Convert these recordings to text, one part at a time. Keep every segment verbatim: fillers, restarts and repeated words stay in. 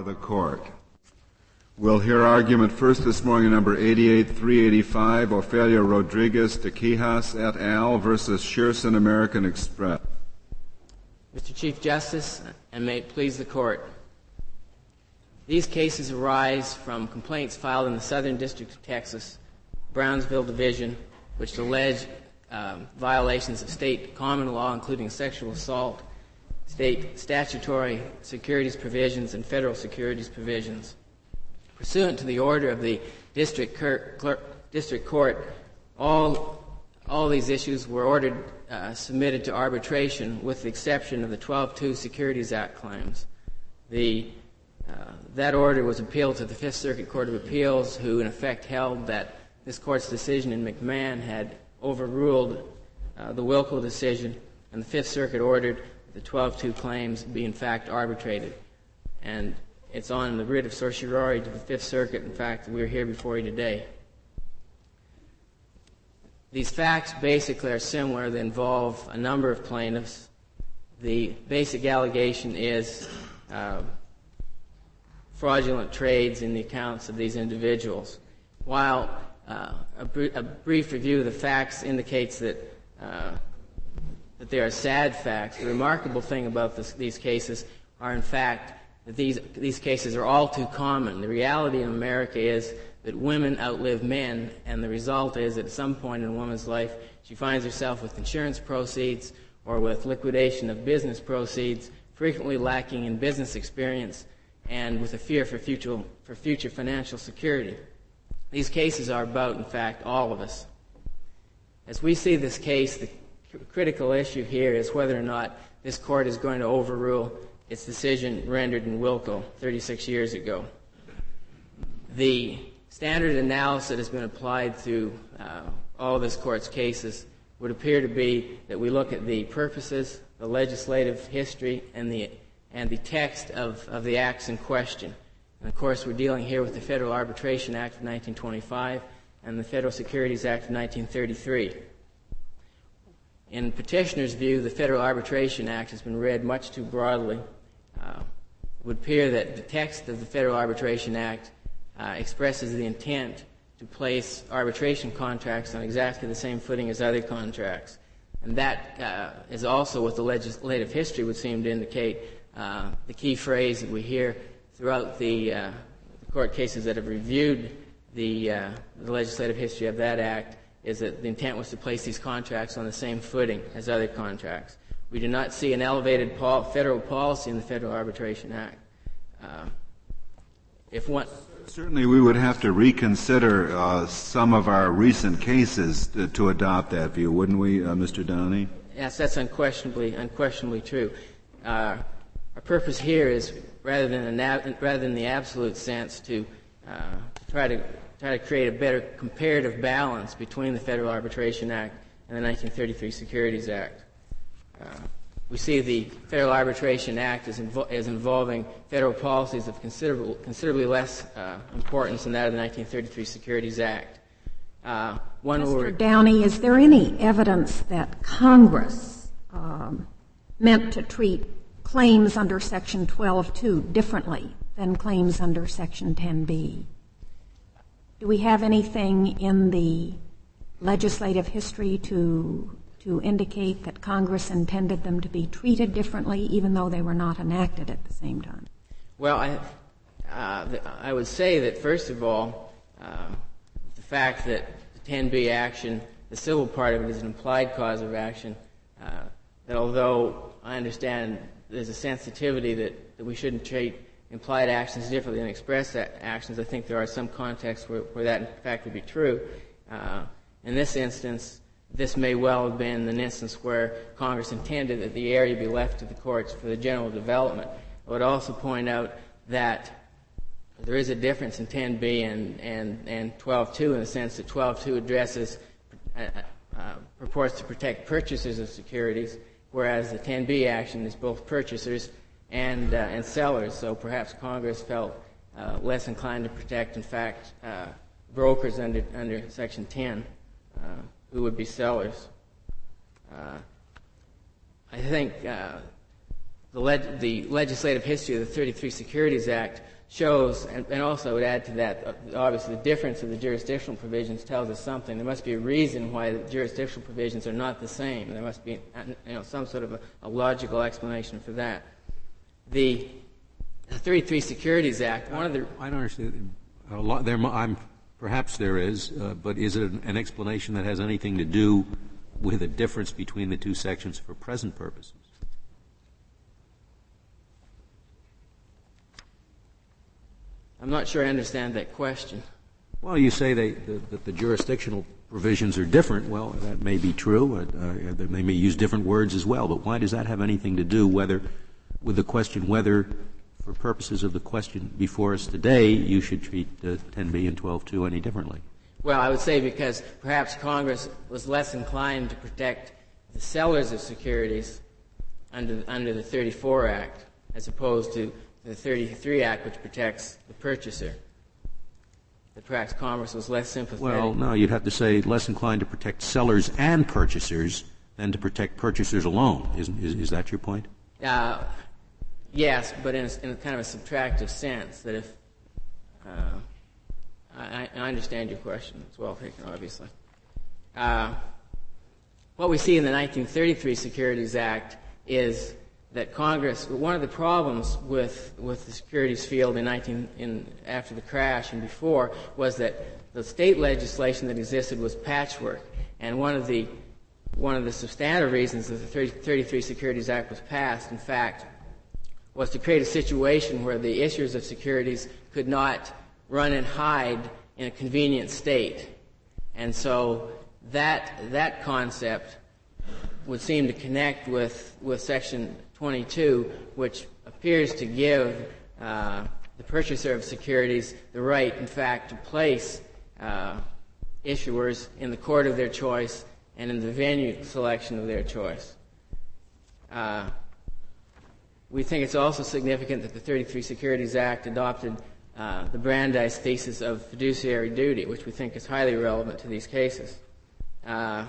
of the court. We'll hear argument first this morning, number eighty-eight three eighty-five, Ofelia Rodriguez de Quijas et al. Versus Shearson American Express. Mister Chief Justice, and may it please the court, these cases arise from complaints filed in the Southern District of Texas, Brownsville Division, which allege um, violations of state common law, including sexual assault, state statutory securities provisions, and federal securities provisions. Pursuant to the order of the district, cur- clerk, district court, all, all these issues were ordered uh, submitted to arbitration with the exception of the twelve two Securities Act claims. The, uh, that order was appealed to the Fifth Circuit Court of Appeals, who in effect held that this court's decision in McMahon had overruled uh, the Wilco decision, and the Fifth Circuit ordered the twelve two claims be in fact arbitrated. And it's on the writ of certiorari to the Fifth Circuit. In fact, we're here before you today. These facts basically are similar. They involve a number of plaintiffs. The basic allegation is uh, fraudulent trades in the accounts of these individuals. While uh, a, br- a brief review of the facts indicates that uh, that they are sad facts, the remarkable thing about this, these cases are, in fact, that these these cases are all too common. The reality in America is that women outlive men, and the result is that at some point in a woman's life, she finds herself with insurance proceeds or with liquidation of business proceeds, frequently lacking in business experience, and with a fear for future for future financial security. These cases are about, in fact, all of us. As we see this case, the critical issue here is whether or not this court is going to overrule its decision rendered in Wilco thirty-six years ago. The standard analysis that has been applied to uh, all of this court's cases would appear to be that we look at the purposes, the legislative history, and the and the text of, of the acts in question. And of course, we're dealing here with the Federal Arbitration Act of nineteen twenty-five and the Federal Securities Act of nineteen thirty-three. In petitioner's view, the Federal Arbitration Act has been read much too broadly. Uh, it would appear that the text of the Federal Arbitration Act uh, expresses the intent to place arbitration contracts on exactly the same footing as other contracts. And that uh, is also what the legislative history would seem to indicate. Uh, the key phrase that we hear throughout the, uh, the court cases that have reviewed the, uh, the legislative history of that act is that the intent was to place these contracts on the same footing as other contracts. We do not see an elevated pol- federal policy in the Federal Arbitration Act. Uh, if one Certainly we would have to reconsider uh, some of our recent cases to, to adopt that view, wouldn't we, uh, Mister Downey? Yes, that's unquestionably unquestionably true. Uh, our purpose here is, rather than, an ab- rather than the absolute sense, to uh, try to try to create a better comparative balance between the Federal Arbitration Act and the nineteen thirty-three Securities Act. Uh, we see the Federal Arbitration Act as, invo- as involving federal policies of considerable, considerably less uh, importance than that of the nineteen thirty-three Securities Act. Uh, one Mister word, Downey, is there any evidence that Congress um, meant to treat claims under Section twelve two differently than claims under Section ten B? Do we have anything in the legislative history to to indicate that Congress intended them to be treated differently, even though they were not enacted at the same time? Well, I, uh, I would say that, first of all, uh, the fact that the ten B action, the civil part of it, is an implied cause of action, uh, that although I understand there's a sensitivity that, that we shouldn't treat implied actions differently than express actions, I think there are some contexts where, where that, in fact, would be true. Uh, in this instance, this may well have been an instance where Congress intended that the area be left to the courts for the general development. I would also point out that there is a difference in ten B and, and, and twelve two in the sense that twelve two addresses, uh, uh, purports to protect purchasers of securities, whereas the ten B action is both purchasers and, uh, and sellers. So perhaps Congress felt uh, less inclined to protect, in fact, uh, brokers under, under Section ten. Uh, who would be sellers. Uh, I think uh, the, leg- the legislative history of the thirty-three Securities Act shows, and, and also I would add to that, uh, obviously the difference of the jurisdictional provisions tells us something. There must be a reason why the jurisdictional provisions are not the same. There must be, you know, some sort of a, a logical explanation for that. The thirty-three Securities Act, one of the... I don't understand. A lot, there, I'm, perhaps there is, uh, but is it an, an explanation that has anything to do with a difference between the two sections for present purposes? I'm not sure I understand that question. Well, you say they, the, that the jurisdictional provisions are different. Well, that may be true. Uh, uh, they may use different words as well. But why does that have anything to do whether, with the question whether, for purposes of the question before us today, you should treat uh, ten B and twelve two any differently? Well, I would say because perhaps Congress was less inclined to protect the sellers of securities under, under the thirty-four Act as opposed to the thirty-three Act, which protects the purchaser. That perhaps Congress was less sympathetic. Well, no, you'd have to say less inclined to protect sellers and purchasers than to protect purchasers alone. Isn't, is, is that your point? Uh, yes, but in a, in a kind of a subtractive sense, that if uh, I, I understand your question. It's well taken, obviously. Uh, what we see in the nineteen thirty-three Securities Act is that Congress, one of the problems with with the securities field in nineteen in after the crash and before was that the state legislation that existed was patchwork, and one of the one of the substantive reasons that the thirty-three Securities Act was passed, in fact, was to create a situation where the issuers of securities could not run and hide in a convenient state, and so that that concept would seem to connect with with Section twenty-two, which appears to give uh, the purchaser of securities the right, in fact, to place uh, issuers in the court of their choice and in the venue selection of their choice. Uh, we think it's also significant that the thirty-three Securities Act adopted uh, the Brandeis thesis of fiduciary duty, which we think is highly relevant to these cases. Uh,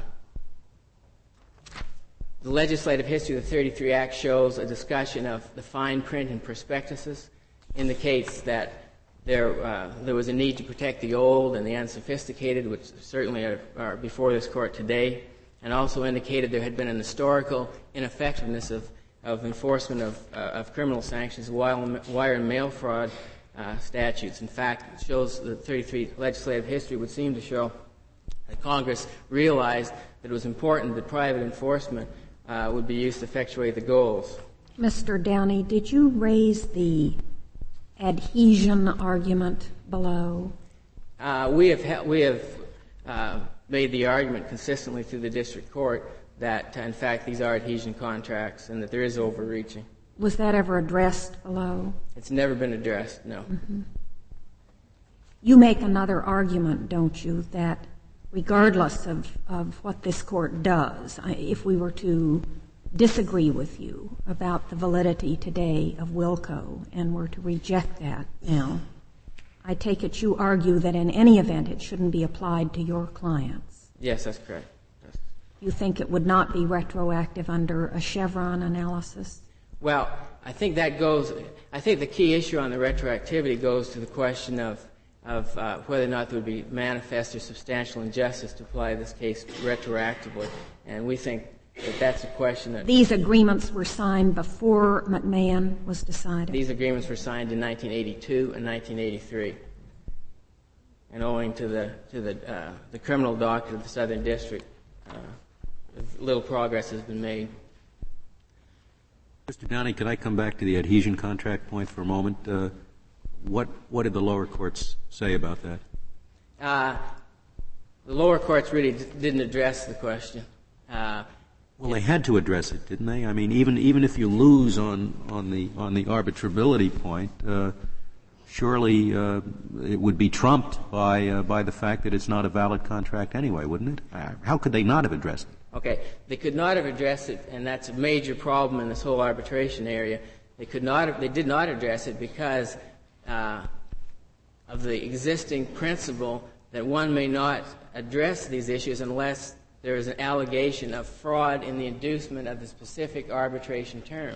The legislative history of the thirty-three Act shows a discussion of the fine print in prospectuses, indicates that there uh, there was a need to protect the old and the unsophisticated, which certainly are, are before this court today, and also indicated there had been an historical ineffectiveness of, of enforcement of, uh, of criminal sanctions, wire and mail fraud uh, statutes. In fact, it shows the thirty-three legislative history would seem to show that Congress realized that it was important that private enforcement Uh, would be used to effectuate the goals. Mister Downey, did you raise the adhesion argument below? Uh, we have ha- we have uh, made the argument consistently through the district court that, uh, in fact, these are adhesion contracts and that there is overreaching. Was that ever addressed below? It's never been addressed, no. Mm-hmm. You make another argument, don't you, that regardless of, of what this court does, if we were to disagree with you about the validity today of Wilco and were to reject that now, I take it you argue that in any event it shouldn't be applied to your clients. Yes, that's correct. Yes. You think it would not be retroactive under a Chevron analysis? Well, I think that goes, I think the key issue on the retroactivity goes to the question of of uh, whether or not there would be manifest or substantial injustice to apply this case retroactively. And we think that that's a question that... These agreements were signed before McMahon was decided? These agreements were signed in nineteen eighty-two and nineteen eighty-three. And owing to the to the uh, the criminal docket of the Southern District, uh, little progress has been made. Mister Downey, could I come back to the adhesion contract point for a moment? Uh, What what did the lower courts say about that? Uh, the lower courts really d- didn't address the question. Uh, well, they had to address it, didn't they? I mean, even even if you lose on on the on the arbitrability point, uh, surely uh, it would be trumped by uh, by the fact that it's not a valid contract anyway, wouldn't it? Uh, how could they not have addressed it? Okay, they could not have addressed it, and that's a major problem in this whole arbitration area. They could not have, they did not address it because Uh, of the existing principle that one may not address these issues unless there is an allegation of fraud in the inducement of the specific arbitration term.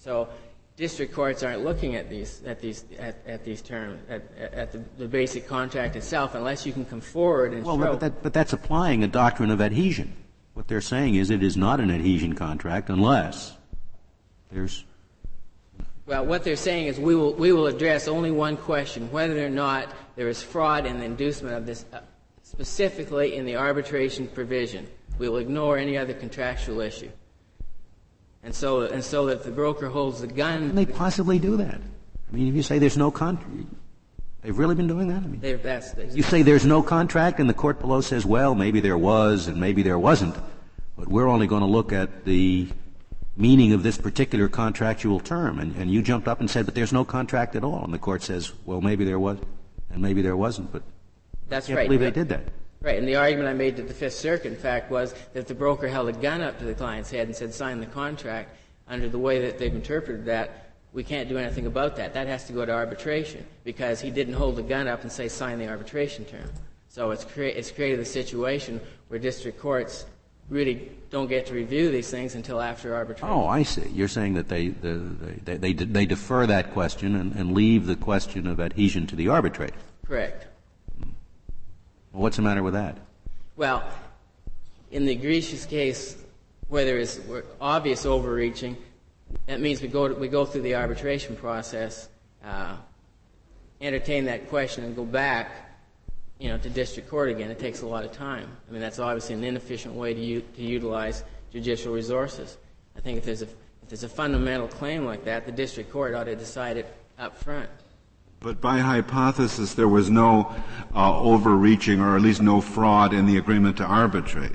So district courts aren't looking at these at these at, at these terms at, at the, the basic contract itself unless you can come forward and well, show. But, that, but that's applying a doctrine of adhesion. What they're saying is it is not an adhesion contract unless there's. Well, what they're saying is we will we will address only one question: whether or not there is fraud in the inducement of this, uh, specifically in the arbitration provision. We will ignore any other contractual issue. And so, and so that the broker holds the gun. Can they possibly do that? I mean, if you say there's no contract, they've really been doing that? I mean, they've, that's, that's, you say there's no contract, and the court below says, well, maybe there was, and maybe there wasn't, but we're only going to look at the meaning of this particular contractual term. And, and you jumped up and said, but there's no contract at all. And the court says, well, maybe there was, and maybe there wasn't. But that's I can't right. believe they did that. Right, and the argument I made to the Fifth Circuit, in fact, was that the broker held a gun up to the client's head and said, sign the contract. Under the way that they've interpreted that, we can't do anything about that. That has to go to arbitration because he didn't hold the gun up and say, sign the arbitration term. So it's, crea- it's created a situation where district courts really don't get to review these things until after arbitration. Oh, I see. You're saying that they the, they, they, they defer that question and, and leave the question of adhesion to the arbitrator. Correct. Well, what's the matter with that? Well, in the egregious case where there is obvious overreaching, that means we go to, we go through the arbitration process, uh, entertain that question, and go back, you know, to district court again. It takes a lot of time. I mean, that's obviously an inefficient way to u- to utilize judicial resources. I think if there's a if there's a fundamental claim like that, the district court ought to decide it up front. But by hypothesis, there was no uh, overreaching, or at least no fraud in the agreement to arbitrate.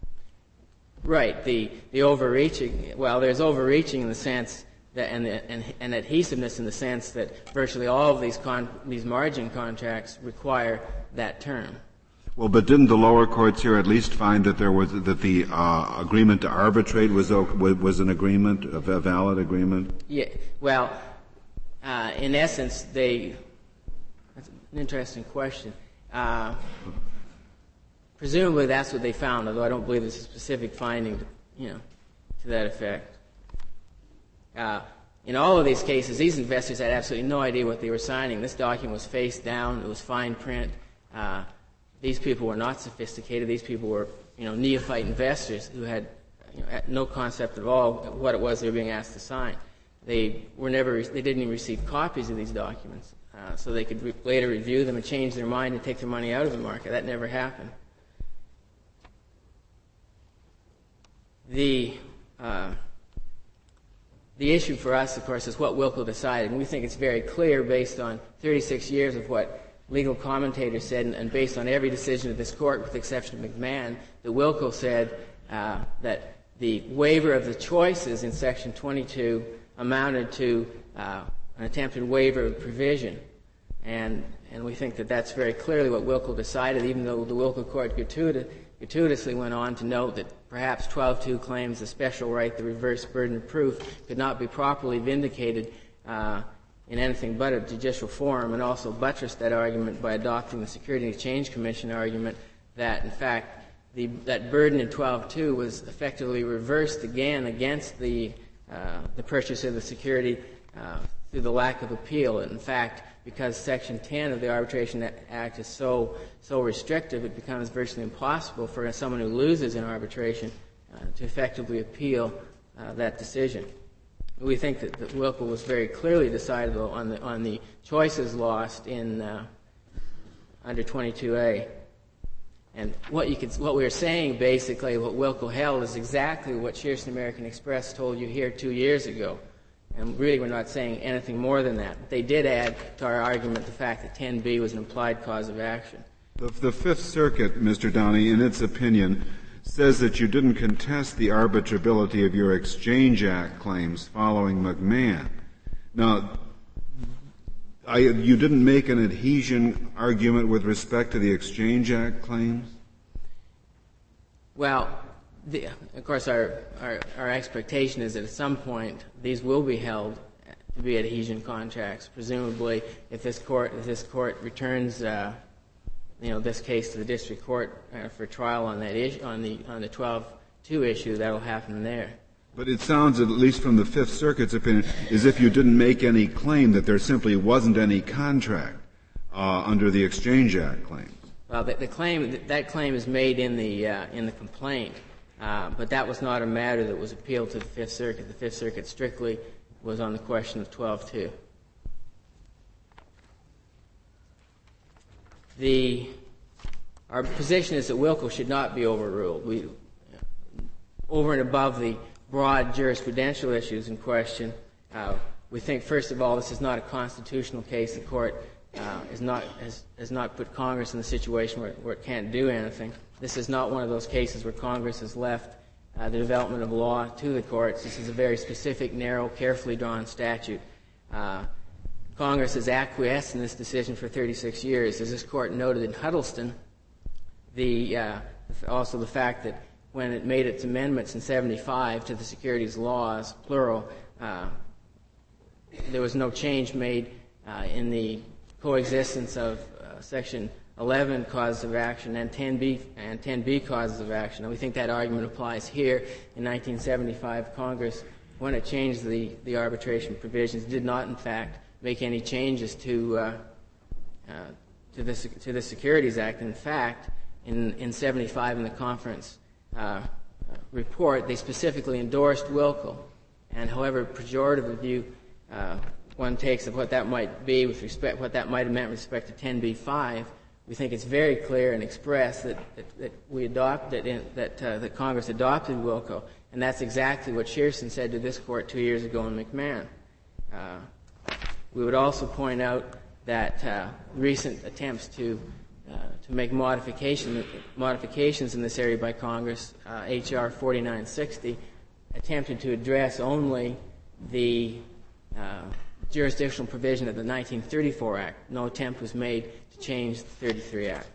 Right. The the overreaching. Well, there's overreaching in the sense that, and the, and, and adhesiveness in the sense that virtually all of these con, these margin contracts require that term. Well, but didn't the lower courts here at least find that there was that the uh, agreement to arbitrate was was an agreement, a valid agreement? Yeah. Well, uh, in essence, they. That's an interesting question. Uh, presumably, that's what they found. Although I don't believe there's a specific finding, you know, to that effect. Uh, in all of these cases, these investors had absolutely no idea what they were signing. This document was face down. It was fine print. Uh, these people were not sophisticated. These people were, you know, neophyte investors who had, you know, no concept at all of what it was they were being asked to sign. They were never. They didn't even receive copies of these documents, uh, so they could re- later review them and change their mind and take their money out of the market. That never happened. The uh, the issue for us, of course, is what Wilco decided, and we think it's very clear, based on thirty-six years of what legal commentators said, and, and based on every decision of this court, with the exception of McMahon, that Wilco said uh, that the waiver of the choices in Section twenty-two amounted to uh, an attempted waiver of provision. And and we think that that's very clearly what Wilco decided, even though the Wilco court gratuitous, gratuitously went on to note that perhaps twelve two claims the special right, the reverse burden of proof, could not be properly vindicated uh, in anything but a judicial forum, and also buttressed that argument by adopting the Security and Exchange Commission argument that, in fact, the, that burden in twelve two was effectively reversed again against the Uh, the purchase of the security uh, through the lack of appeal. In fact, because Section ten of the Arbitration Act is so so restrictive, it becomes virtually impossible for someone who loses in arbitration uh, to effectively appeal uh, that decision. We think that, that Wilco was very clearly decided on the on the choices lost in uh, under twenty-two A. And what you could, what we were saying, basically, what Wilco held is exactly what Shearson American Express told you here two years ago. And really, we're not saying anything more than that. But they did add to our argument the fact that ten B was an implied cause of action. The, the Fifth Circuit, Mister Downey, in its opinion, says that you didn't contest the arbitrability of your Exchange Act claims following McMahon. Now, I, you didn't make an adhesion argument with respect to the Exchange Act claims? Well, the, of course, our, our, our expectation is that at some point these will be held to be adhesion contracts. Presumably, if this court if this court returns, uh, you know, this case to the district court uh, for trial on that issue, on the on the twelve two issue, that will happen there. But it sounds, at least from the Fifth Circuit's opinion, as if you didn't make any claim that there simply wasn't any contract uh, under the Exchange Act claim. Well, the, the claim that claim is made in the uh, in the complaint, uh, but that was not a matter that was appealed to the Fifth Circuit. The Fifth Circuit strictly was on the question of twelve two. The our position is that Wilco should not be overruled. We, over and above the broad jurisprudential issues in question, uh, we think, first of all, this is not a constitutional case. The Court uh, is not, has, has not put Congress in a situation where, where it can't do anything. This is not one of those cases where Congress has left uh, the development of law to the courts. This is a very specific, narrow, carefully drawn statute. Uh, Congress has acquiesced in this decision for thirty-six years. As this Court noted in Huddleston, the, uh, also the fact that when it made its amendments in seventy-five to the securities laws, plural, uh, there was no change made uh, in the coexistence of uh, Section eleven causes of action and ten B and ten B causes of action. And we think that argument applies here. In nineteen seventy-five, Congress, when it changed the, the arbitration provisions, did not, in fact, make any changes to uh, uh, to the to the Securities Act. In fact, in in seventy-five, in the conference uh, report, they specifically endorsed Wilco. And however pejorative a view uh, one takes of what that might be with respect, what that might have meant with respect to ten B five, we think it's very clear and express that, that, that we adopt that, in, that, uh, that Congress adopted Wilco, and that's exactly what Shearson said to this Court two years ago in McMahon. Uh, we would also point out that uh, recent attempts to uh, to make modification, modifications in this area by Congress, uh, H R forty-nine sixty, attempted to address only the uh, jurisdictional provision of the nineteen thirty-four Act. No attempt was made to change the thirty-three Act.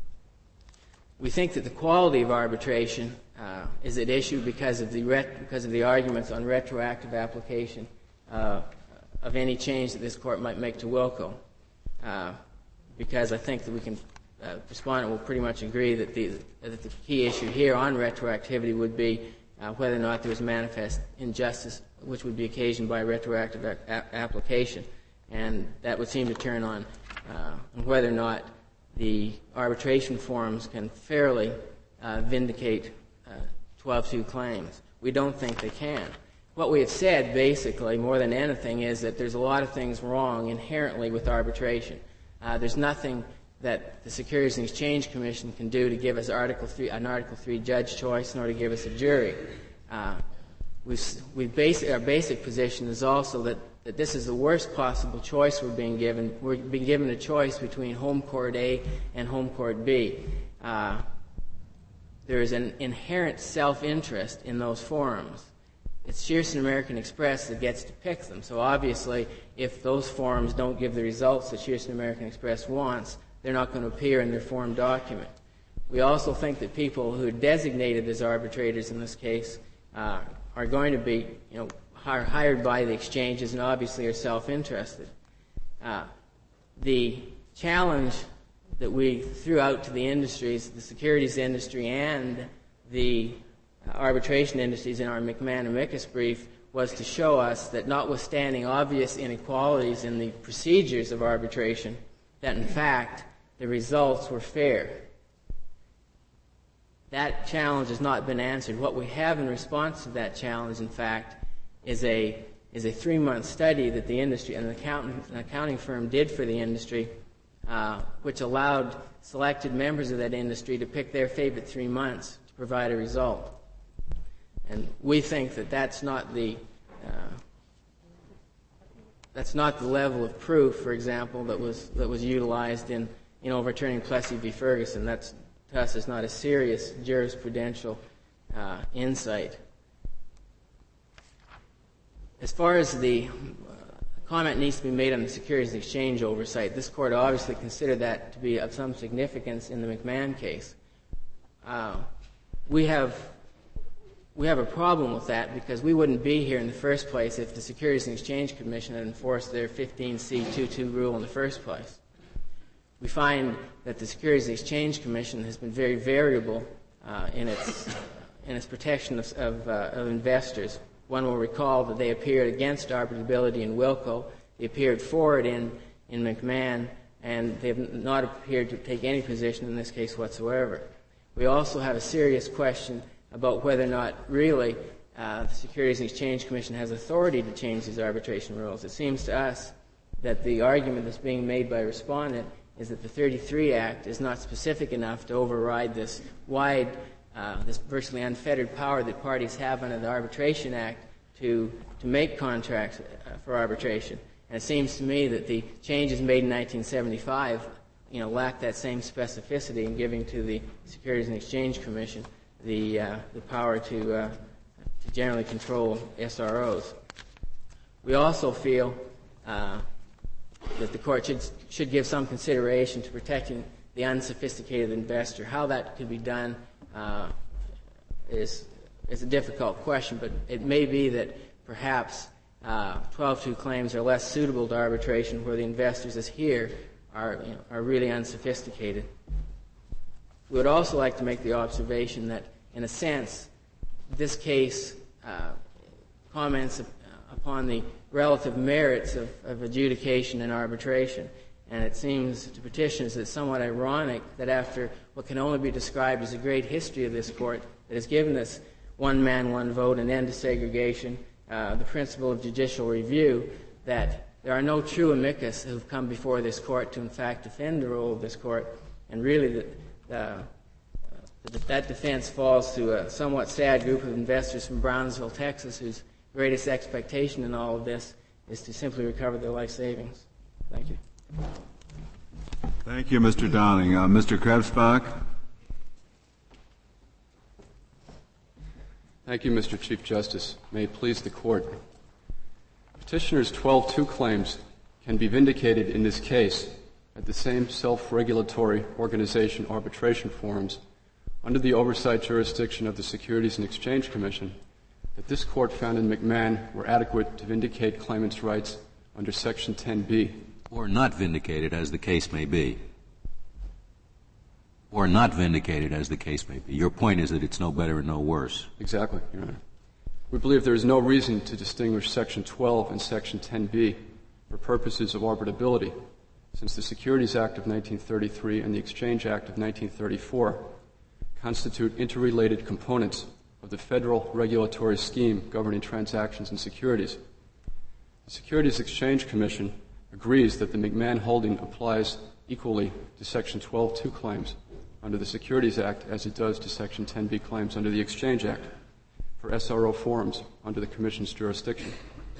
We think that the quality of arbitration uh, is at issue because of the ret- because of the arguments on retroactive application uh, of any change that this Court might make to Wilco. Uh, because I think that we can, uh, the respondent will pretty much agree that the that the key issue here on retroactivity would be uh, whether or not there was manifest injustice, which would be occasioned by retroactive a- a- application, and that would seem to turn on uh, whether or not the arbitration forms can fairly uh, vindicate uh, twelve two claims. We don't think they can. What we have said, basically, more than anything, is that there's a lot of things wrong inherently with arbitration. Uh, there's nothing that the Securities and Exchange Commission can do to give us Article three, an Article three judge choice, nor to give us a jury. Uh, we've, we've basic, our basic position is also that, that this is the worst possible choice we're being given. We're being given a choice between Home Court A and Home Court B. Uh, there is an inherent self-interest in those forums. It's Shearson American Express that gets to pick them. So obviously, if those forums don't give the results that Shearson American Express wants, they're not going to appear in their form document. We also think that people who are designated as arbitrators in this case uh, are going to be, you know, are hired by the exchanges and obviously are self-interested. Uh, the challenge that we threw out to the industries, the securities industry and the arbitration industries in our McMahon amicus brief, was to show us that notwithstanding obvious inequalities in the procedures of arbitration, that in fact the results were fair. That challenge has not been answered. What we have in response to that challenge, in fact, is a is a three-month study that the industry and an, accountant, an accounting firm did for the industry, uh, which allowed selected members of that industry to pick their favorite three months to provide a result. And we think that that's not the uh, that's not the level of proof, for example, that was that was utilized in, in overturning Plessy v. Ferguson. That's, to us, is not a serious jurisprudential uh, insight. As far as the uh, comment needs to be made on the Securities and Exchange oversight, this Court obviously considered that to be of some significance in the McMahon case. Uh, we have We have a problem with that because we wouldn't be here in the first place if the Securities and Exchange Commission had enforced their fifteen C twenty-two rule in the first place. We find that the Securities and Exchange Commission has been very variable uh, in its in its protection of, of, uh, of investors. One will recall that they appeared against arbitrability in Wilco, they appeared for it in, in McMahon, and they have not appeared to take any position in this case whatsoever. We also have a serious question about whether or not really uh, the Securities and Exchange Commission has authority to change these arbitration rules. It seems to us that the argument that's being made by a respondent is that the thirty-three Act is not specific enough to override this wide, uh, this virtually unfettered power that parties have under the Arbitration Act to, to make contracts uh, for arbitration. And it seems to me that the changes made in nineteen seventy-five, you know, lack that same specificity in giving to the Securities and Exchange Commission the uh, the power to uh, to generally control S R Os. We also feel uh, that the court should should give some consideration to protecting the unsophisticated investor. How that could be done uh, is is a difficult question, but it may be that perhaps uh, twelve two claims are less suitable to arbitration where the investors, as here, are you know, are really unsophisticated. We would also like to make the observation that, in a sense, this case uh, comments upon the relative merits of, of adjudication and arbitration. And it seems to petitioners that it's somewhat ironic that after what can only be described as a great history of this court that has given us one man, one vote, an end to segregation, uh, the principle of judicial review, that there are no true amicus who have come before this court to in fact defend the rule of this court. And really the, uh, that defense falls to a somewhat sad group of investors from Brownsville, Texas, whose greatest expectation in all of this is to simply recover their life savings. Thank you. Thank you, Mister Downing. Uh, Mister Krebsbach? Thank you, Mister Chief Justice. May it please the Court. Petitioner's twelve two claims can be vindicated in this case at the same self-regulatory organization arbitration forums under the oversight jurisdiction of the Securities and Exchange Commission that this Court found in McMahon were adequate to vindicate claimants' rights under Section ten B. Or not vindicated, as the case may be. Or not vindicated, as the case may be. Your point is that it's no better and no worse. Exactly, Your Honor. We believe there is no reason to distinguish Section twelve and Section ten B for purposes of arbitrability, since the Securities Act of nineteen thirty-three and the Exchange Act of nineteen thirty-four constitute interrelated components of the federal regulatory scheme governing transactions and securities. The Securities Exchange Commission agrees that the McMahon holding applies equally to Section twelve two claims under the Securities Act as it does to Section ten B claims under the Exchange Act for S R O forums under the Commission's jurisdiction.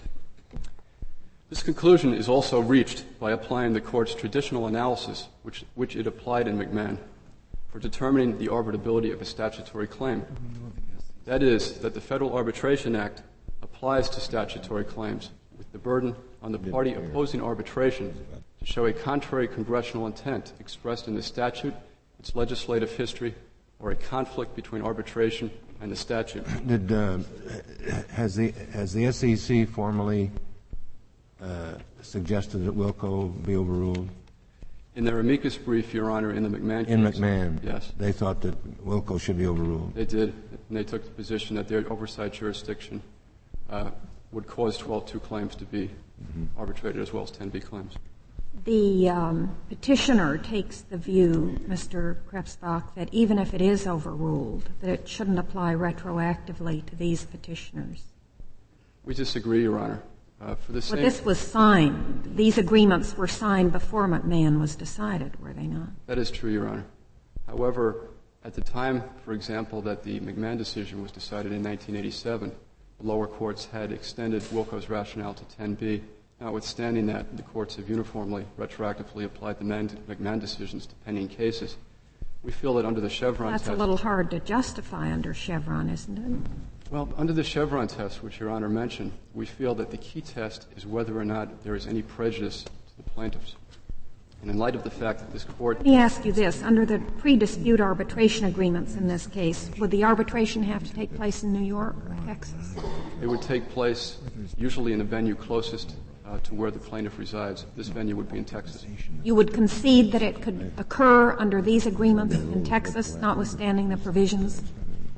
This conclusion is also reached by applying the Court's traditional analysis, which, which it applied in McMahon, for determining the arbitrability of a statutory claim. That is, that the Federal Arbitration Act applies to statutory claims with the burden on the party opposing arbitration to show a contrary congressional intent expressed in the statute, its legislative history, or a conflict between arbitration and the statute. Did uh, has the has the S E C formally uh, suggested that Wilco be overruled? In their amicus brief, Your Honor, in the McMahon case. In McMahon, yes, they thought that Wilco should be overruled. They did, and they took the position that their oversight jurisdiction uh, would cause twelve two claims to be mm-hmm. arbitrated as well as ten B claims. The um, petitioner takes the view, Mister Krebsbach, that even if it is overruled, that it shouldn't apply retroactively to these petitioners. We disagree, Your Honor. Uh, for the same Well, this was signed. These agreements were signed before McMahon was decided, were they not? That is true, Your Honor. However, at the time, for example, that the McMahon decision was decided in nineteen eighty-seven, the lower courts had extended Wilco's rationale to ten B. Notwithstanding that, the courts have uniformly retroactively applied the McMahon decisions to pending cases. We feel that under the Chevron That's test... That's a little hard to justify under Chevron, isn't it? Well, under the Chevron test, which Your Honor mentioned, we feel that the key test is whether or not there is any prejudice to the plaintiffs. And in light of the fact that this Court... Let me ask you this. Under the pre-dispute arbitration agreements in this case, would the arbitration have to take place in New York or Texas? It would take place usually in a venue closest uh, to where the plaintiff resides. This venue would be in Texas. You would concede that it could occur under these agreements in Texas, notwithstanding the provisions of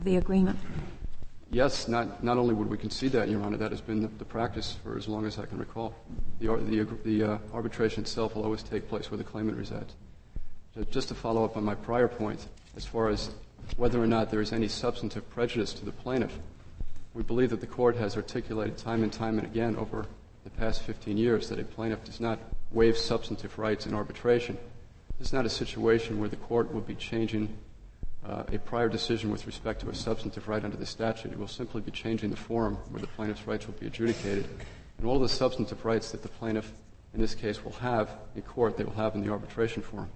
the agreement? Yes, not, not only would we concede that, Your Honor, that has been the, the practice for as long as I can recall. The, the, the uh, arbitration itself will always take place where the claimant resides. So just to follow up on my prior point, as far as whether or not there is any substantive prejudice to the plaintiff, we believe that the Court has articulated time and time and again over the past fifteen years that a plaintiff does not waive substantive rights in arbitration. This is not a situation where the Court will be changing Uh, a prior decision with respect to a substantive right under the statute. It will simply be changing the forum where the plaintiff's rights will be adjudicated. And all the substantive rights that the plaintiff, in this case, will have in court, they will have in the arbitration forum.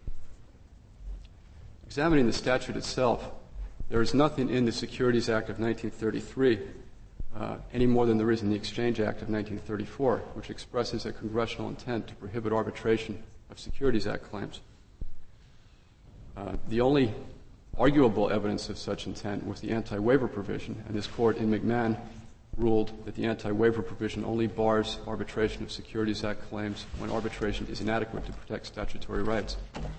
Examining the statute itself, there is nothing in the Securities Act of nineteen thirty-three uh, any more than there is in the Exchange Act of nineteen thirty-four, which expresses a congressional intent to prohibit arbitration of Securities Act claims. Uh, the only arguable evidence of such intent was the anti-waiver provision, and this Court in McMahon ruled that the anti-waiver provision only bars arbitration of Securities Act claims when arbitration is inadequate to protect statutory rights.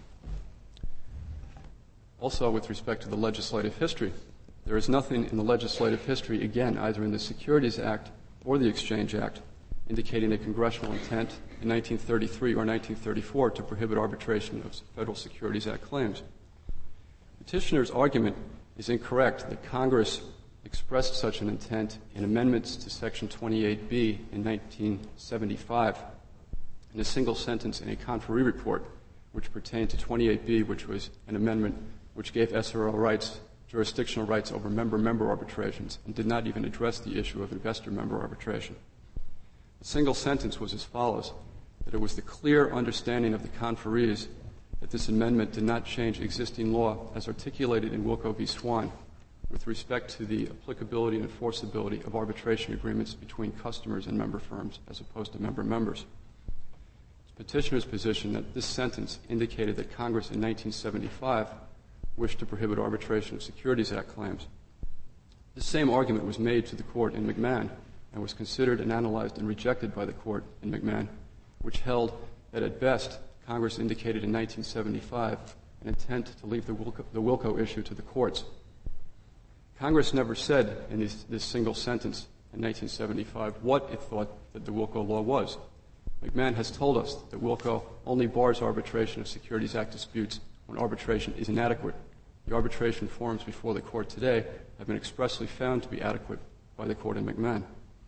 Also, with respect to the legislative history, there is nothing in the legislative history, again, either in the Securities Act or the Exchange Act, indicating a congressional intent in nineteen thirty-three or nineteen thirty-four to prohibit arbitration of Federal Securities Act claims. Petitioner's argument is incorrect that Congress expressed such an intent in amendments to Section twenty-eight B in nineteen seventy-five in a single sentence in a conferee report which pertained to twenty-eight B, which was an amendment which gave S R O rights, jurisdictional rights over member-member arbitrations, and did not even address the issue of investor-member arbitration. The single sentence was as follows, that it was the clear understanding of the conferees that this amendment did not change existing law as articulated in Wilco v. Swan with respect to the applicability and enforceability of arbitration agreements between customers and member firms as opposed to member members. It's petitioner's position that this sentence indicated that Congress in nineteen seventy-five wished to prohibit arbitration of Securities Act claims. The same argument was made to the Court in McMahon and was considered and analyzed and rejected by the Court in McMahon, which held that at best Congress indicated in nineteen seventy-five an intent to leave the Wilco, the Wilco issue to the courts. Congress never said in this, this single sentence in nineteen seventy-five what it thought that the Wilco law was. McMahon has told us that Wilco only bars arbitration of Securities Act disputes when arbitration is inadequate. The arbitration forums before the Court today have been expressly found to be adequate by the Court in McMahon.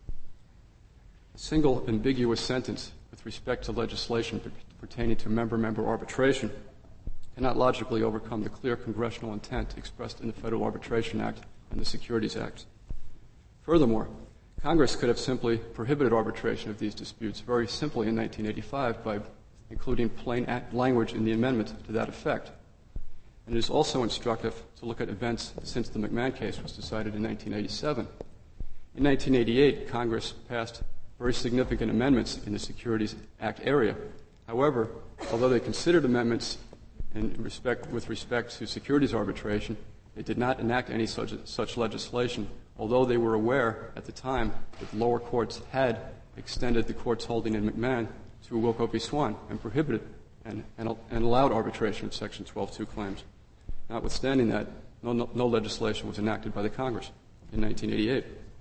A single ambiguous sentence with respect to legislation pertaining to member-member arbitration cannot logically overcome the clear congressional intent expressed in the Federal Arbitration Act and the Securities Act. Furthermore, Congress could have simply prohibited arbitration of these disputes very simply in nineteen eighty-five by including plain language in the amendment to that effect. And it is also instructive to look at events since the McMahon case was decided in nineteen eighty-seven. In nineteen eighty-eight, Congress passed very significant amendments in the Securities Act area. However, although they considered amendments in respect, with respect to securities arbitration, they did not enact any such, such legislation, although they were aware at the time that the lower courts had extended the Court's holding in McMahon to Wilco v. Swan and prohibited and, and, and allowed arbitration of Section twelve two claims. Notwithstanding that, no, no, no legislation was enacted by the Congress in nineteen eighty-eight.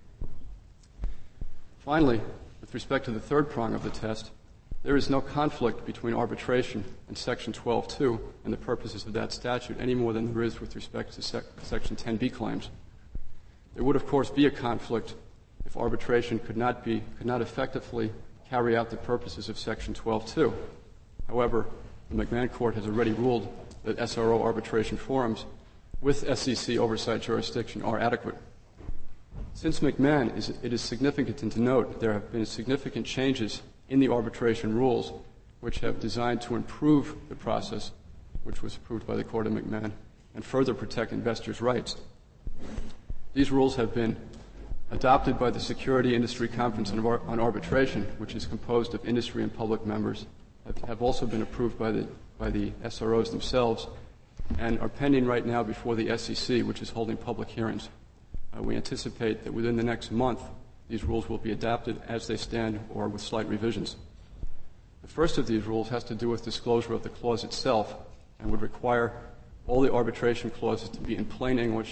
Finally, with respect to the third prong of the test, there is no conflict between arbitration and Section twelve two and the purposes of that statute any more than there is with respect to sec- Section ten B claims. There would, of course, be a conflict if arbitration could not be could not effectively carry out the purposes of Section twelve two. However, the McMahon Court has already ruled that S R O arbitration forums with S E C oversight jurisdiction are adequate. Since McMahon, it is significant to note there have been significant changes in the arbitration rules which have designed to improve the process, which was approved by the Court of McMahon, and further protect investors' rights. These rules have been adopted by the Security Industry Conference on, Ar- on Arbitration, which is composed of industry and public members, have, have also been approved by the, by the S R Os themselves, and are pending right now before the S E C, which is holding public hearings. Uh, we anticipate that within the next month, these rules will be adapted as they stand or with slight revisions. The first of these rules has to do with disclosure of the clause itself and would require all the arbitration clauses to be in plain English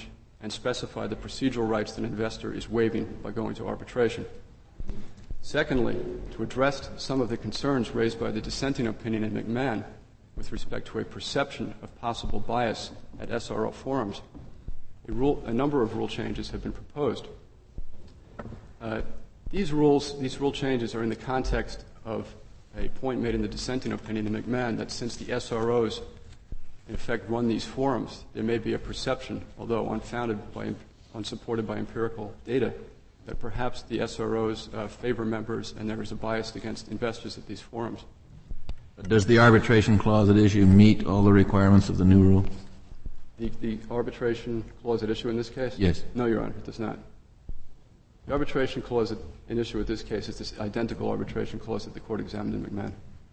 and specify the procedural rights that an investor is waiving by going to arbitration. Secondly, to address some of the concerns raised by the dissenting opinion in McMahon with respect to a perception of possible bias at S R O forums, a, rule, a number of rule changes have been proposed. Uh, these rules, these rule changes are in the context of a point made in the dissenting opinion in McMahon that since the S R Os in effect run these forums, there may be a perception, although unfounded by, unsupported by empirical data, that perhaps the S R Os uh, favor members and there is a bias against investors at these forums. Does the arbitration clause at issue meet all the requirements of the new rule? The, the arbitration clause at issue in this case? Yes. No, Your Honor, it does not. The arbitration clause at, in issue with this case is this identical arbitration clause that the Court examined in McMahon.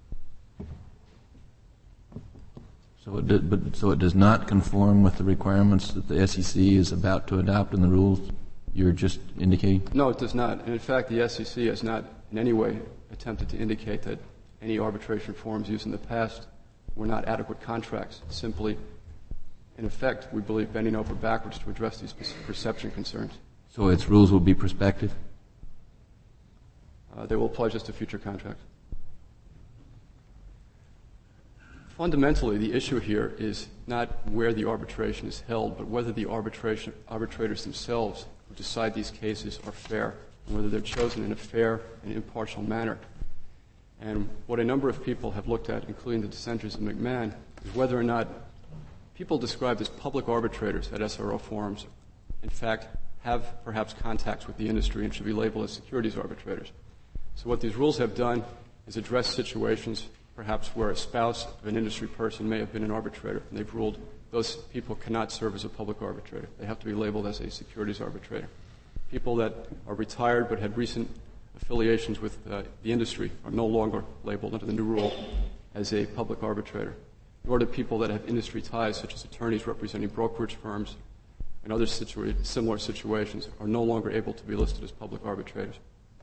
So it, did, but, so it does not conform with the requirements that the S E C is about to adopt in the rules you're just indicating? No, it does not. And in fact, the S E C has not in any way attempted to indicate that any arbitration forms used in the past were not adequate contracts. Simply, in effect, we believe bending over backwards to address these perception concerns. So its rules will be prospective? Uh, they will apply just to future contracts. Fundamentally, the issue here is not where the arbitration is held, but whether the arbitration, arbitrators themselves who decide these cases are fair, and whether they're chosen in a fair and impartial manner. And what a number of people have looked at, including the dissenters in McMahon, is whether or not people described as public arbitrators at S R O forums, in fact, have perhaps contacts with the industry and should be labeled as securities arbitrators. So what these rules have done is address situations perhaps where a spouse of an industry person may have been an arbitrator, and they've ruled those people cannot serve as a public arbitrator. They have to be labeled as a securities arbitrator. People that are retired but had recent affiliations with uh, the industry are no longer labeled under the new rule as a public arbitrator, nor do people that have industry ties, such as attorneys representing brokerage firms and other situa- similar situations, are no longer able to be listed as public arbitrators.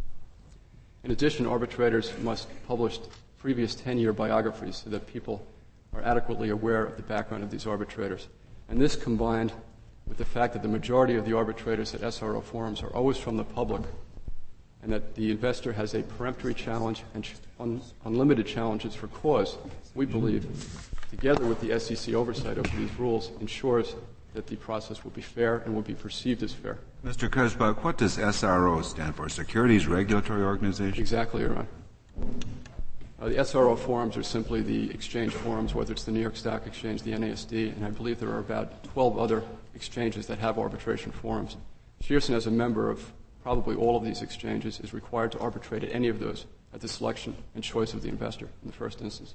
In addition, arbitrators must publish previous ten-year biographies so that people are adequately aware of the background of these arbitrators. And this, combined with the fact that the majority of the arbitrators at S R O forums are always from the public, and that the investor has a peremptory challenge and un- unlimited challenges for cause, we believe, together with the S E C oversight over these rules, ensures that the process will be fair and will be perceived as fair. Mister Kirschbach, what does S R O stand for? Securities Regulatory Organization? Exactly, Your Honor. Uh, the S R O forums are simply the exchange forums, whether it's the New York Stock Exchange, the N A S D, and I believe there are about twelve other exchanges that have arbitration forums. Shearson, as a member of probably all of these exchanges, is required to arbitrate at any of those at the selection and choice of the investor in the first instance.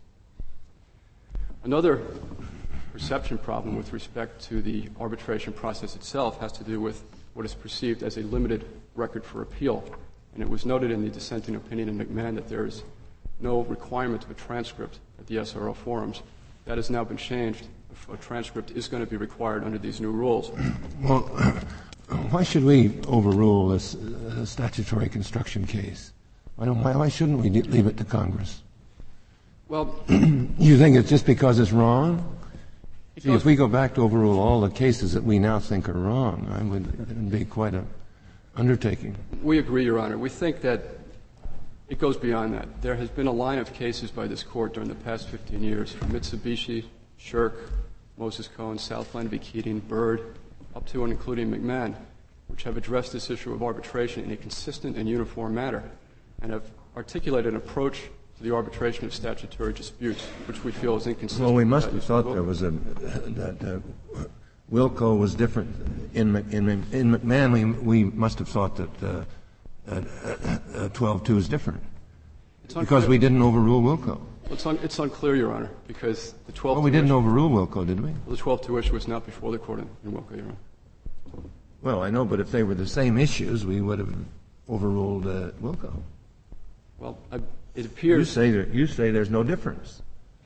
Another perception problem with respect to the arbitration process itself has to do with what is perceived as a limited record for appeal. And it was noted in the dissenting opinion in McMahon that there is no requirement of a transcript at the S R O forums. That has now been changed. A transcript is going to be required under these new rules. Well, why should we overrule this uh, statutory construction case? Why, don't, why, why shouldn't we leave it to Congress? Well, you think it's just because it's wrong? See, if we go back to overrule all the cases that we now think are wrong, I would, it would be quite an undertaking. We agree, Your Honor. We think that it goes beyond that. There has been a line of cases by this Court during the past fifteen years, from Mitsubishi, Shirk, Moses Cohen, Southland v. Keating, Byrd, up to and including McMahon, which have addressed this issue of arbitration in a consistent and uniform manner and have articulated an approach to the arbitration of statutory disputes, which we feel is inconsistent. Well, we must have thought there was a that uh, Wilco was different. In in in McMahon, we we must have thought that uh, uh, uh, twelve two is different because we didn't overrule Wilco. It's, un- it's unclear, Your Honor, because the twelve two Well, we didn't issue, overrule Wilco, did we? well, the twelve two issue was not before the Court in, in Wilco, Your Honor. Well, I know, but if they were the same issues, we would have overruled uh, Wilco. Well, I, it appears... You say, there, you say there's no difference.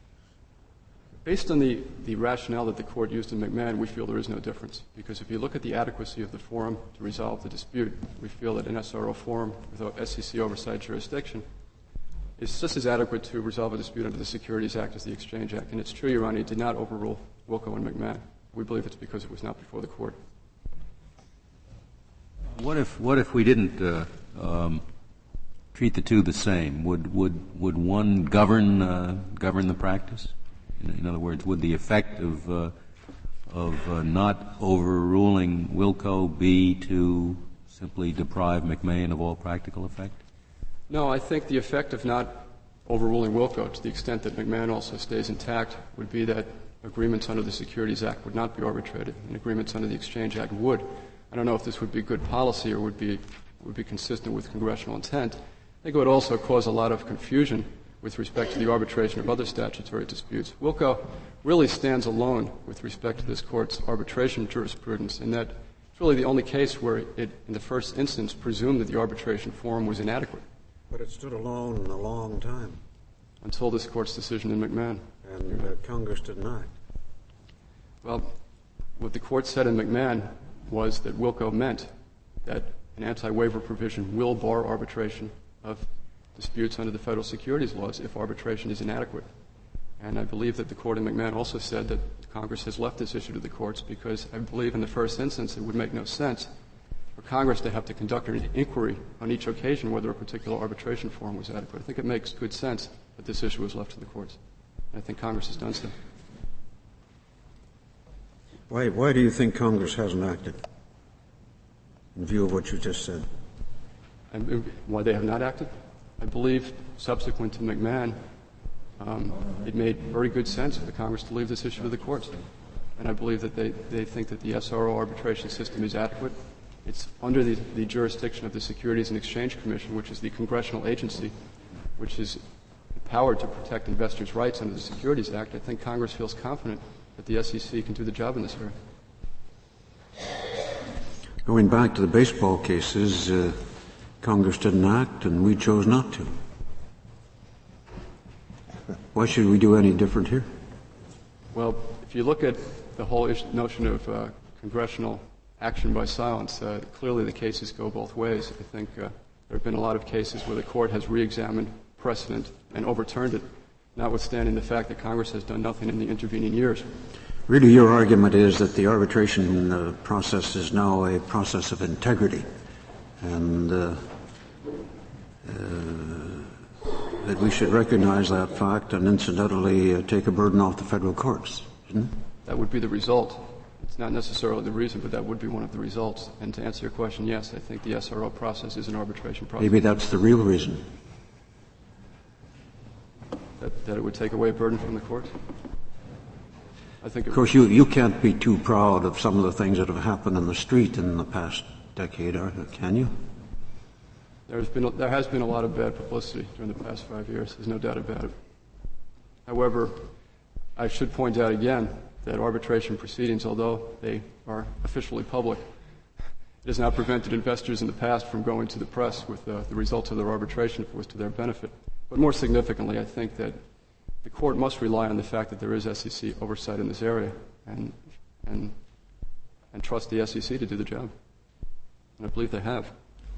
Based on the, the rationale that the Court used in McMahon, we feel there is no difference. Because if you look at the adequacy of the forum to resolve the dispute, we feel that an S R O forum with S E C oversight jurisdiction is just as adequate to resolve a dispute under the Securities Act as the Exchange Act. And it's true, Your Honor, it did not overrule Wilco and McMahon. We believe it's because it was not before the Court. What if what if we didn't uh, um, treat the two the same? Would would would one govern uh, govern the practice? In, in other words, would the effect of uh, of uh, not overruling Wilco be to simply deprive McMahon of all practical effect? No, I think the effect of not overruling Wilco, to the extent that McMahon also stays intact, would be that agreements under the Securities Act would not be arbitrated, and agreements under the Exchange Act would. I don't know if this would be good policy or would be would be consistent with congressional intent. I think it would also cause a lot of confusion with respect to the arbitration of other statutory disputes. Wilco really stands alone with respect to this Court's arbitration jurisprudence in that it's really the only case where it, in the first instance, presumed that the arbitration forum was inadequate. But it stood alone a long time. Until this Court's decision in McMahon. And uh, Congress did not. Well, what the Court said in McMahon was that Wilco meant that an anti-waiver provision will bar arbitration of disputes under the federal securities laws if arbitration is inadequate. And I believe that the Court in McMahon also said that Congress has left this issue to the courts because I believe in the first instance it would make no sense for Congress to have to conduct an inquiry on each occasion whether a particular arbitration forum was adequate. I think it makes good sense that this issue was left to the courts. And I think Congress has done so. Why, why do you think Congress hasn't acted, in view of what you just said? And why they have not acted? I believe subsequent to McMahon, um, it made very good sense for the Congress to leave this issue to the courts. And I believe that they, they think that the S R O arbitration system is adequate. It's under the, the jurisdiction of the Securities and Exchange Commission, which is the congressional agency, which is empowered to protect investors' rights under the Securities Act. I think Congress feels confident that the S E C can do the job in this area. Going back to the baseball cases, uh, Congress didn't act and we chose not to. Why should we do any different here? Well, if you look at the whole ish- notion of uh, congressional action by silence, uh, clearly the cases go both ways. I think uh, there have been a lot of cases where the Court has re-examined precedent and overturned it, notwithstanding the fact that Congress has done nothing in the intervening years. Really, your argument is that the arbitration uh, process is now a process of integrity, and uh, uh, that we should recognize that fact and incidentally uh, take a burden off the federal courts, isn't it? That would be the result. It's not necessarily the reason, but that would be one of the results. And to answer your question, yes, I think the S R O process is an arbitration process. Maybe that's the real reason. That, that it would take away a burden from the courts? I think. Of course, you, you can't be too proud of some of the things that have happened in the street in the past decade, can you? There's been, there has been a lot of bad publicity during the past five years. There's no doubt about it. However, I should point out again that arbitration proceedings, although they are officially public, it has not prevented investors in the past from going to the press with uh, the results of their arbitration if it was to their benefit. But more significantly, I think that the Court must rely on the fact that there is S E C oversight in this area and, and, and trust the S E C to do the job. And I believe they have.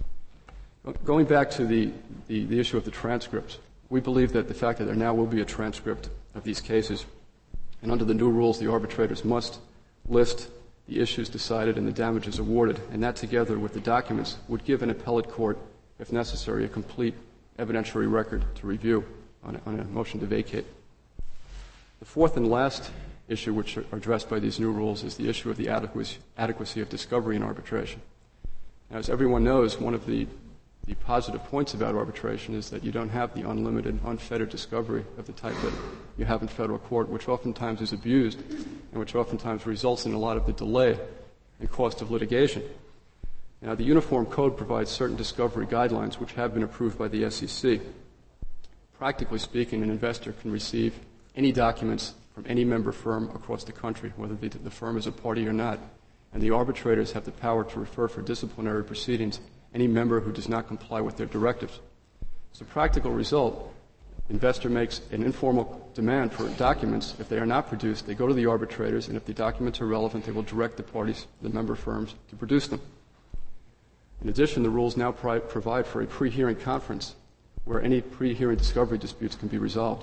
Going back to the, the, the issue of the transcripts, we believe that the fact that there now will be a transcript of these cases, and under the new rules, the arbitrators must list the issues decided and the damages awarded, and that together with the documents would give an appellate court, if necessary, a complete evidentiary record to review on a, on a motion to vacate. The fourth and last issue which are addressed by these new rules is the issue of the adequacy, adequacy of discovery in arbitration. Now, as everyone knows, one of the, the positive points about arbitration is that you don't have the unlimited, unfettered discovery of the type that you have in federal court, which oftentimes is abused and which oftentimes results in a lot of the delay and cost of litigation. Now, the Uniform Code provides certain discovery guidelines which have been approved by the S E C. Practically speaking, an investor can receive any documents from any member firm across the country, whether the, the firm is a party or not, and the arbitrators have the power to refer for disciplinary proceedings any member who does not comply with their directives. As a practical result, investor makes an informal demand for documents. If they are not produced, they go to the arbitrators, and if the documents are relevant, they will direct the parties, the member firms, to produce them. In addition, the rules now pri- provide for a pre-hearing conference where any pre-hearing discovery disputes can be resolved.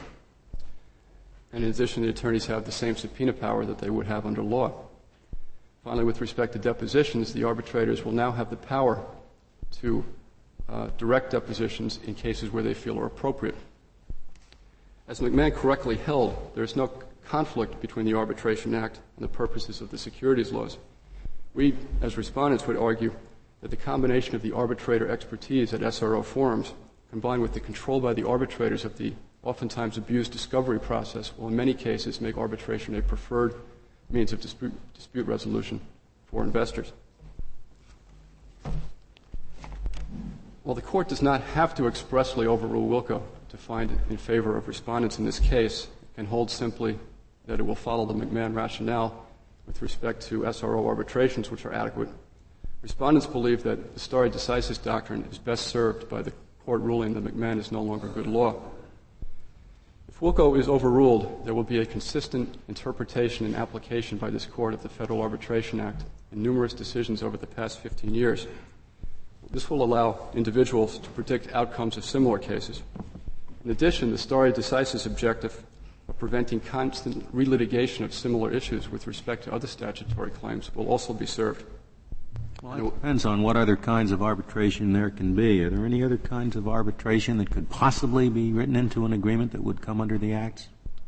And in addition, the attorneys have the same subpoena power that they would have under law. Finally, with respect to depositions, the arbitrators will now have the power to uh, direct depositions in cases where they feel are appropriate. As McMahon correctly held, there is no conflict between the Arbitration Act and the purposes of the securities laws. We, as respondents, would argue that the combination of the arbitrator expertise at S R O forums, combined with the control by the arbitrators of the oftentimes abused discovery process, will in many cases make arbitration a preferred means of dispute, dispute resolution for investors. While the Court does not have to expressly overrule Wilco to find in favor of respondents in this case, it can hold simply that it will follow the McMahon rationale with respect to S R O arbitrations which are adequate. Respondents believe that the stare decisis doctrine is best served by the Court ruling that McMahon is no longer good law. If Wilco is overruled, there will be a consistent interpretation and application by this Court of the Federal Arbitration Act in numerous decisions over the past fifteen years. This will allow individuals to predict outcomes of similar cases. In addition, the stare decisis objective of preventing constant relitigation of similar issues with respect to other statutory claims will also be served. Well, it depends on what other kinds of arbitration there can be. Are there any other kinds of arbitration that could possibly be written into an agreement that would come under the Acts?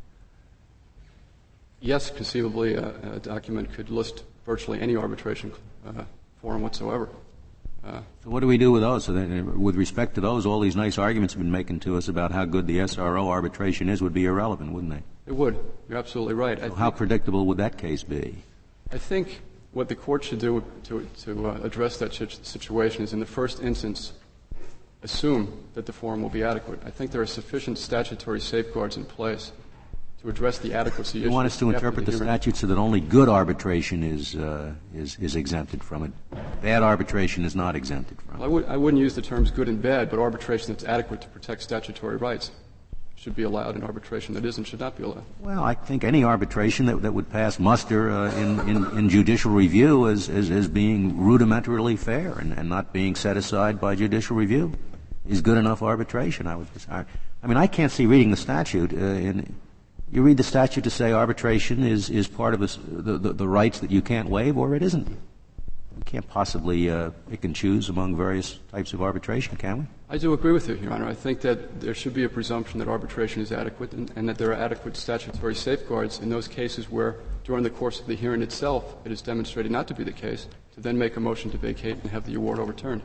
Yes, conceivably, a, a document could list virtually any arbitration uh, forum whatsoever. Uh, so what do we do with those? So then, with respect to those, all these nice arguments have been making to us about how good the S R O arbitration is would be irrelevant, wouldn't they? It would. You're absolutely right. So how predictable would that case be? I think what the Court should do to, to uh, address that situation is, in the first instance, assume that the forum will be adequate. I think there are sufficient statutory safeguards in place to address the adequacy issue. You want us to interpret the, the statute so that only good arbitration is, uh, is, is exempted from it. Bad arbitration is not exempted from it. Well, I, would, I wouldn't use the terms good and bad, but arbitration that's adequate to protect statutory rights should be allowed, and arbitration that isn't should not be allowed. Well, I think any arbitration that, that would pass muster uh, in, in, in judicial review as, as, as being rudimentarily fair and, and not being set aside by judicial review is good enough arbitration. I would. I, I mean, I can't see reading the statute. Uh, in, you read the statute to say arbitration is, is part of a, the, the, the rights that you can't waive, or it isn't. We can't possibly uh, pick and choose among various types of arbitration, can we? I do agree with you, Your Honor. I think that there should be a presumption that arbitration is adequate and, and that there are adequate statutory safeguards in those cases where, during the course of the hearing itself, it is demonstrated not to be the case, to then make a motion to vacate and have the award overturned.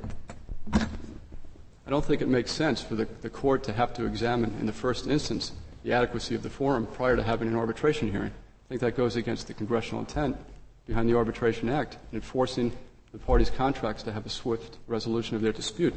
I don't think it makes sense for the, the Court to have to examine, in the first instance, the adequacy of the forum prior to having an arbitration hearing. I think that goes against the congressional intent behind the Arbitration Act in enforcing the parties' contracts to have a swift resolution of their dispute.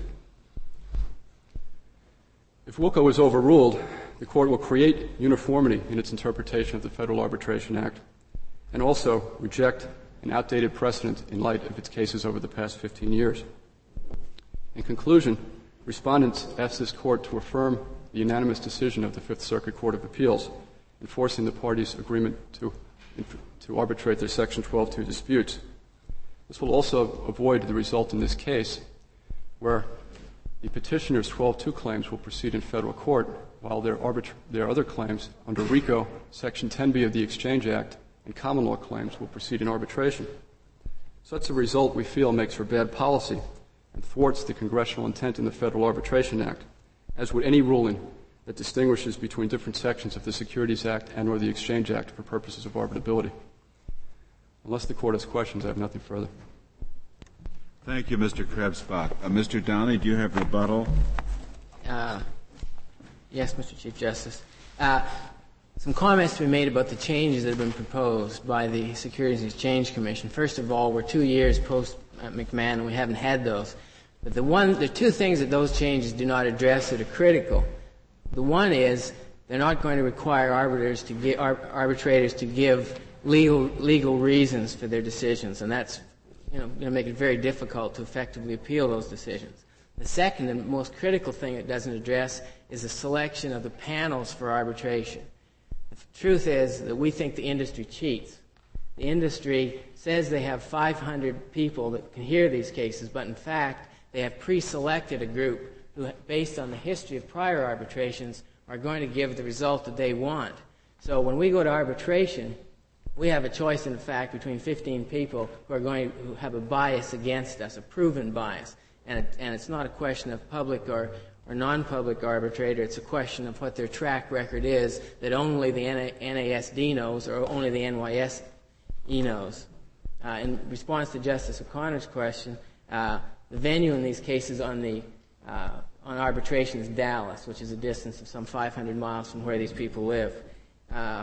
If Wilco is overruled, the Court will create uniformity in its interpretation of the Federal Arbitration Act and also reject an outdated precedent in light of its cases over the past fifteen years. In conclusion, respondents ask this Court to affirm the unanimous decision of the Fifth Circuit Court of Appeals, enforcing the parties' agreement to, to arbitrate their Section twelve two disputes. This will also avoid the result in this case where the petitioner's twelve two claims will proceed in federal court while their, arbitra- their other claims under RICO, Section ten B of the Exchange Act, and common law claims will proceed in arbitration. Such a result, we feel, makes for bad policy and thwarts the congressional intent in the Federal Arbitration Act, as would any ruling that distinguishes between different sections of the Securities Act and or the Exchange Act for purposes of arbitrability. Unless the Court has questions, I have nothing further. Thank you, Mister Krebsbach. Uh, Mister Downey, do you have rebuttal? Uh, yes, Mister Chief Justice. Uh, some comments to be made about the changes that have been proposed by the Securities and Exchange Commission. First of all, we're two years post uh, McMahon, and we haven't had those. But the one, the two things that those changes do not address that are critical. The one is they're not going to require arbitrators to give, arbitrators to give legal legal reasons for their decisions, and that's you know going to make it very difficult to effectively appeal those decisions. The second and most critical thing it doesn't address is the selection of the panels for arbitration. The truth is that we think the industry cheats. The industry says they have five hundred people that can hear these cases, but in fact they have pre-selected a group who, based on the history of prior arbitrations, are going to give the result that they want. So when we go to arbitration, we have a choice, in fact, between fifteen people who are going who have a bias against us, a proven bias. And, it, and it's not a question of public or, or non-public arbitrator. It's a question of what their track record is that only the N A S D knows or only the N Y S E knows. Uh, in response to Justice O'Connor's question, uh, the venue in these cases on the uh, on arbitration is Dallas, which is a distance of some five hundred miles from where these people live. Uh,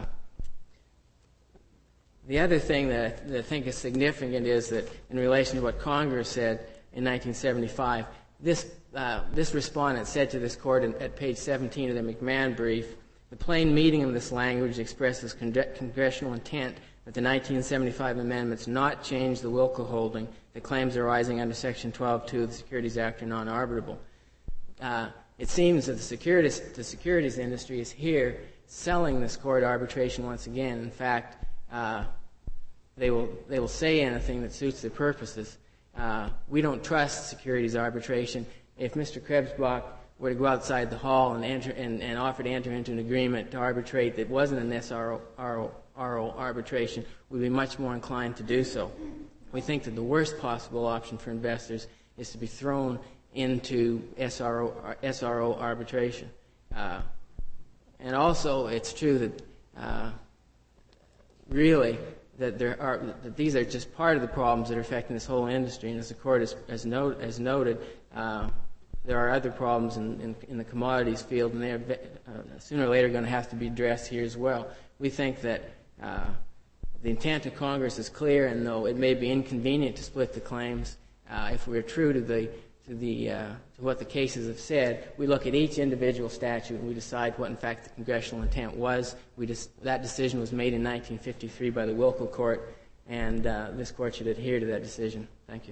the other thing that, that I think is significant is that in relation to what Congress said in nineteen seventy-five, this, uh, this respondent said to this court in, at page seventeen of the McMahon brief, the plain meaning of this language expresses con- congressional intent that the nineteen seventy-five amendments not change the Wilco holding that claims arising under Section twelve two of the Securities Act are non-arbitrable. Uh, it seems that the securities, the securities industry is here selling this court arbitration once again. In fact, uh, they will they will say anything that suits their purposes. Uh, we don't trust securities arbitration. If Mister Krebsbach were to go outside the hall and enter and, and offer to enter into an agreement to arbitrate that wasn't an S R O arbitration, we'd be much more inclined to do so. We think that the worst possible option for investors is to be thrown into S R O, S R O arbitration. Uh, and also, it's true that uh, really that there are that these are just part of the problems that are affecting this whole industry. And as the court has, has, note, has noted, uh, there are other problems in, in, in the commodities field, and they are uh, sooner or later going to have to be addressed here as well. We think that uh, the intent of Congress is clear, and though it may be inconvenient to split the claims, uh, if we're true to the to the uh, to what the cases have said, we look at each individual statute and we decide what, in fact, the congressional intent was. We just, that decision was made in nineteen fifty-three by the Wilco Court, and uh, this court should adhere to that decision. Thank you.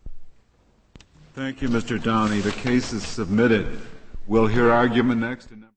Thank you, Mister Downey. The case is submitted. We'll hear argument next.